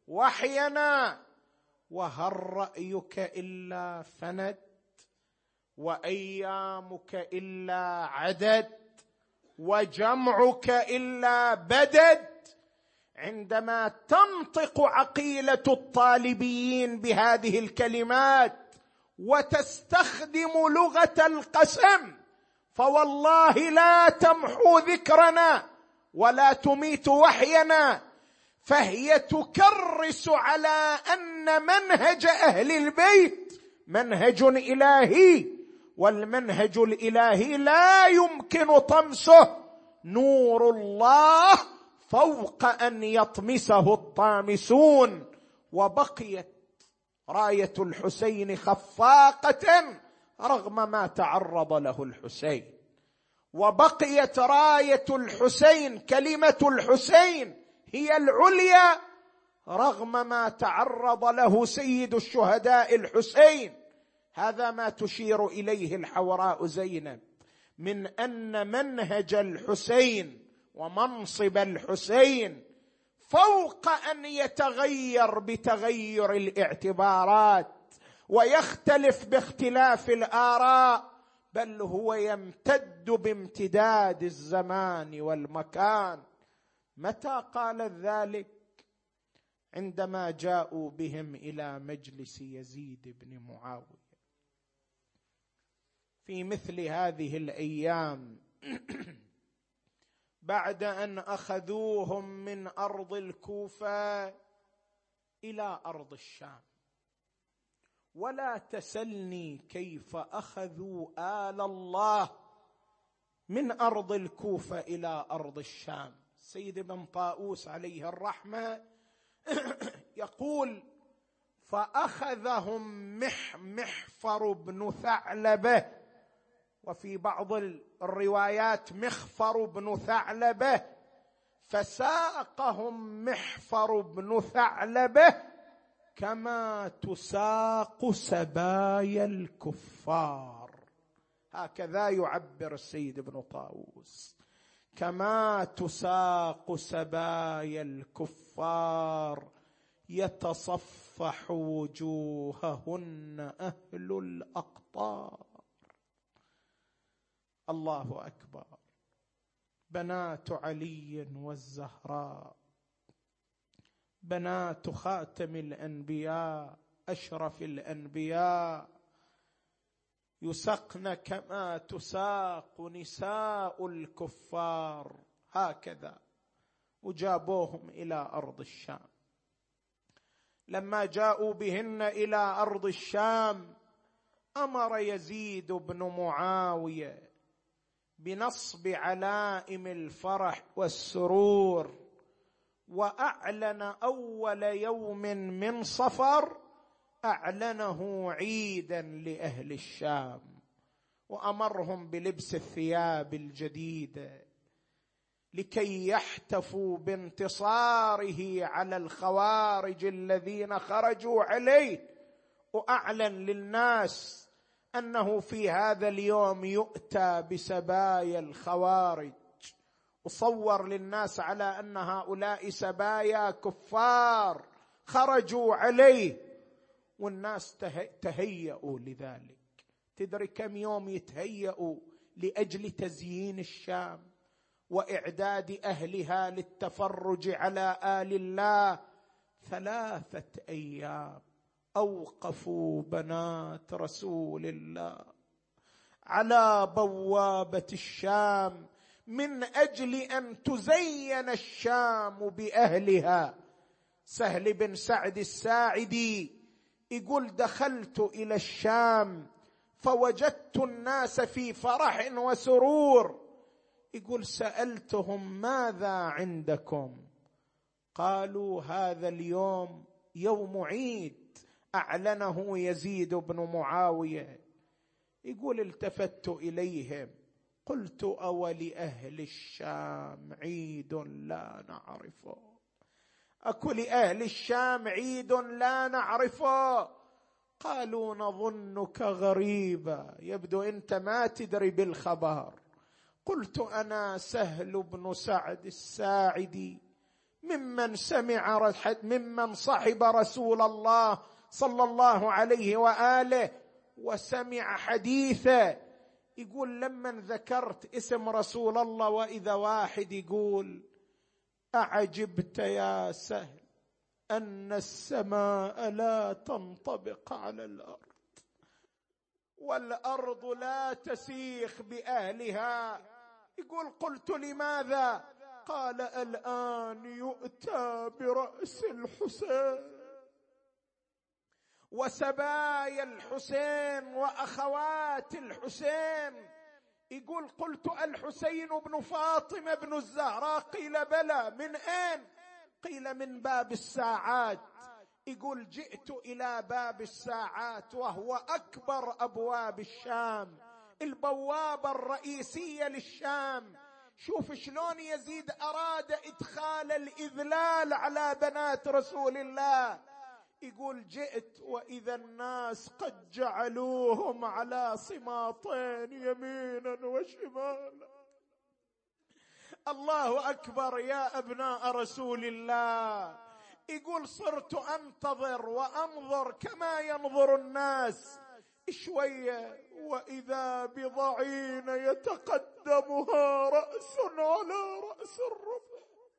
وحينا، وهل رأيك إلا فند وأيامك إلا عدد وجمعك إلا بدد. عندما تنطق عقيلة الطالبيين بهذه الكلمات وتستخدم لغة القسم، فوالله لا تمحو ذكرنا ولا تميت وحينا، فهي تكرس على أن منهج أهل البيت منهج إلهي، والمنهج الإلهي لا يمكن طمسه، نور الله فوق أن يطمسه الطامسون. وبقيت راية الحسين خفاقة رغم ما تعرض له الحسين، وبقيت راية الحسين كلمة الحسين هي العليا رغم ما تعرض له سيد الشهداء الحسين. هذا ما تشير إليه الحوراء زينب من أن منهج الحسين ومنصب الحسين فوق أن يتغير بتغير الاعتبارات ويختلف باختلاف الآراء، بل هو يمتد بامتداد الزمان والمكان. متى قال ذلك؟ عندما جاءوا بهم إلى مجلس يزيد بن معاوية في مثل هذه الأيام، بعد أن أخذوهم من أرض الكوفة إلى أرض الشام. ولا تسلني كيف أخذوا آل الله من أرض الكوفة إلى أرض الشام. سيد بن طاووس عليه الرحمة يقول: فأخذهم مح محفر بن ثعلبة، وفي بعض الروايات مخفر بن ثعلبة، فساقهم محفر بن ثعلبة كما تساق سبايا الكفار. هكذا يعبر السيد ابن طاووس: كما تساق سبايا الكفار يتصفح وجوههن أهل الأقطار. الله أكبر. بنات علي والزهراء، بنات خاتم الأنبياء أشرف الأنبياء، يسقن كما تساق نساء الكفار. هكذا وجابوهم إلى أرض الشام. لما جاءوا بهن إلى أرض الشام أمر يزيد بن معاوية بنصب علائم الفرح والسرور، وأعلن أول يوم من صفر أعلنه عيدا لأهل الشام، وأمرهم بلبس الثياب الجديدة لكي يحتفوا بانتصاره على الخوارج الذين خرجوا عليه. وأعلن للناس أنه في هذا اليوم يؤتى بسبايا الخوارج، وصور للناس على أن هؤلاء سبايا كفار خرجوا عليه، والناس تهيئوا لذلك. تدري كم يوم يتهيئوا لأجل تزيين الشام وإعداد أهلها للتفرج على آل الله؟ ثلاثة أيام أوقفوا بنات رسول الله على بوابة الشام من أجل أن تزين الشام بأهلها. سهل بن سعد الساعدي يقول: دخلت إلى الشام فوجدت الناس في فرح وسرور. يقول: سألتهم: ماذا عندكم؟ قالوا: هذا اليوم يوم عيد أعلنه يزيد بن معاوية. يقول: التفت إليهم قلت: أولي أهل الشام عيد لا نعرفه؟ أكو لأهل الشام عيد لا نعرفه؟ قالوا: نظنك غريبا، يبدو أنت ما تدري بالخبر. قلت: أنا سهل بن سعد الساعدي، ممن سمع ممن صحب رسول الله صلى الله عليه وآله، وسمع حديثه. يقول لما ذكرت اسم رسول الله وإذا واحد يقول: أعجبت يا سهل أن السماء لا تنطبق على الأرض والأرض لا تسيخ بأهلها. يقول: قلت لماذا؟ قال: الآن يؤتى برأس الحسين وسبايا الحسين وأخوات الحسين. يقول: قلت: الحسين بن فاطمة بن الزهراء؟ قيل: بلى. من أين؟ قيل: من باب الساعات. يقول: جئت إلى باب الساعات وهو أكبر أبواب الشام، البوابة الرئيسية للشام. شوف شلون يزيد أراد إدخال الإذلال على بنات رسول الله. يقول: جئت وإذا الناس قد جعلوهم على صماطين يمينا وشمالا. الله أكبر يا أبناء رسول الله. يقول: صرت أنتظر وأنظر كما ينظر الناس شوية، وإذا بضعين يتقدمها رأس على رأس الربع،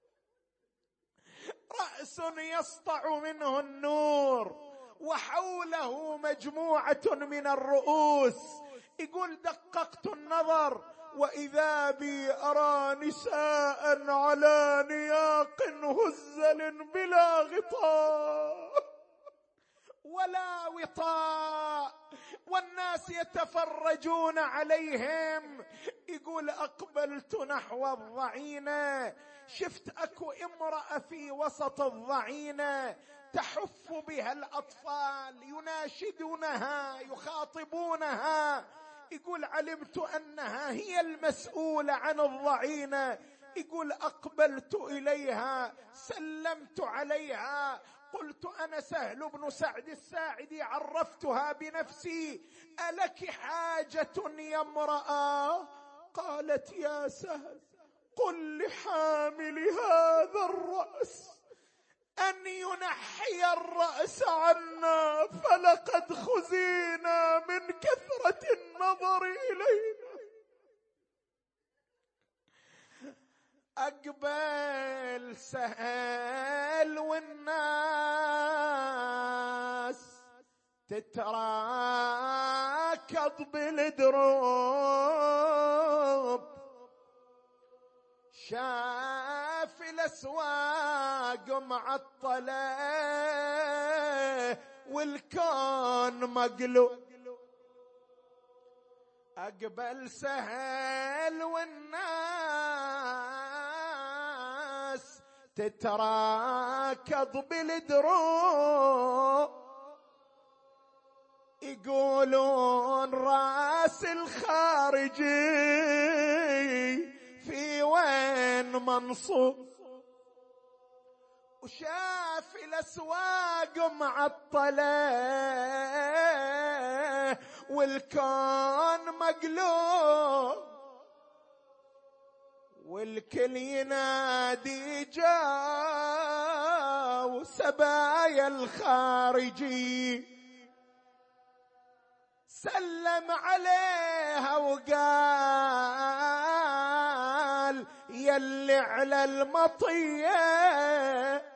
رأس يسطع منه النور وحوله مجموعة من الرؤوس. يقول: دققت النظر وإذا بي أرى نساء على نياق هزل بلا غطاء ولا وطاء، والناس يتفرجون عليهم. يقول: أقبلت نحو الضعينة، شفت أكو امرأة في وسط الضعينة تحف بها الأطفال، يناشدونها يخاطبونها. يقول: علمت أنها هي المسؤولة عن الضعينة. يقول: أقبلت إليها سلمت عليها، قلت: أنا سهل بن سعد الساعدي، عرفتها بنفسي: ألك حاجة يا امرأة؟ قالت: يا سهل قل لحامل هذا الرأس أن ينحي الرأس عنا، فلقد خزينا من كثرة النظر إلينا. أقبل سهل والناس تتراكض بالدروب، شاف الأسواق معطلة والكون مقلوب. أقبل سهل والناس تتراكض بالدروب، يقولون راس الخارجي في وين منصوب، وشاف الأسواق معطلة والكون مقلوب، والكل ينادي جاو سبايا الخارجي. سلم عليها وقال: يلي على المطية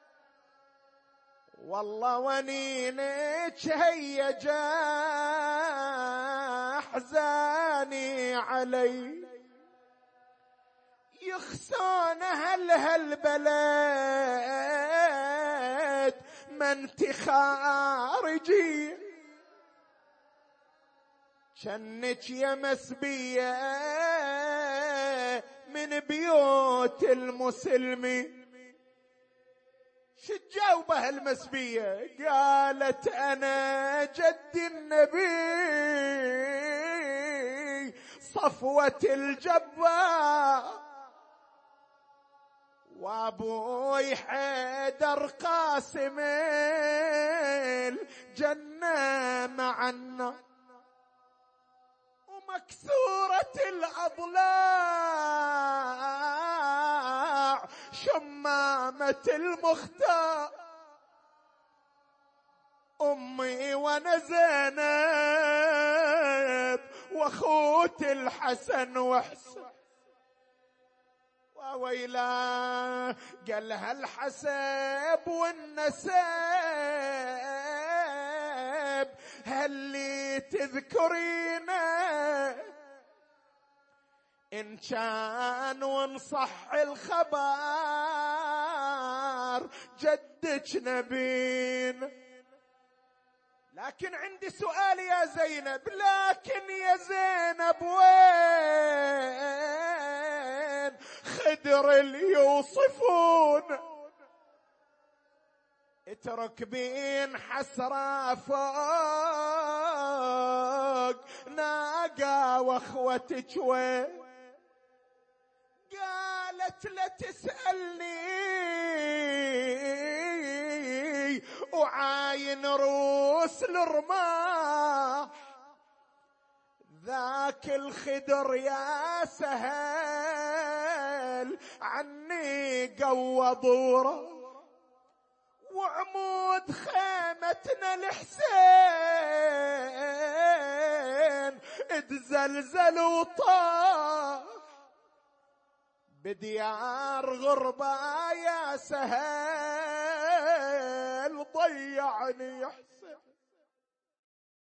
والله ونينك هيج أحزاني علي، يخسون هل هالبلد ما انت خارجي، جنك يا مسبية من بيوت المسلمين. شجاوبها المسبية؟ قالت: أنا جد النبي صفوة الجبار، وابوي حيدر قاسم الجنة معنا، ومكسورة الأضلاع شمامة المختار، أمي وأنا زينب وأخوتي الحسن وحسن. وويلا قال هالحسب والنسب هاللي تذكرينه إن كان ونصح الخبر جدك نبين. لكن عندي سؤال يا زينب، لكن يا زينب وين خدر اللي يوصفون؟ تركبين حسرة فوق ناقة واخوتك وين؟ قالت لا تسألني وعاين روس الرماح، ذاك الخدر يا سهل عني قوى ضوره، وعمود خيمتنا الحسين اتزلزل وطاح، بديار غربة يا سهل ضيعني.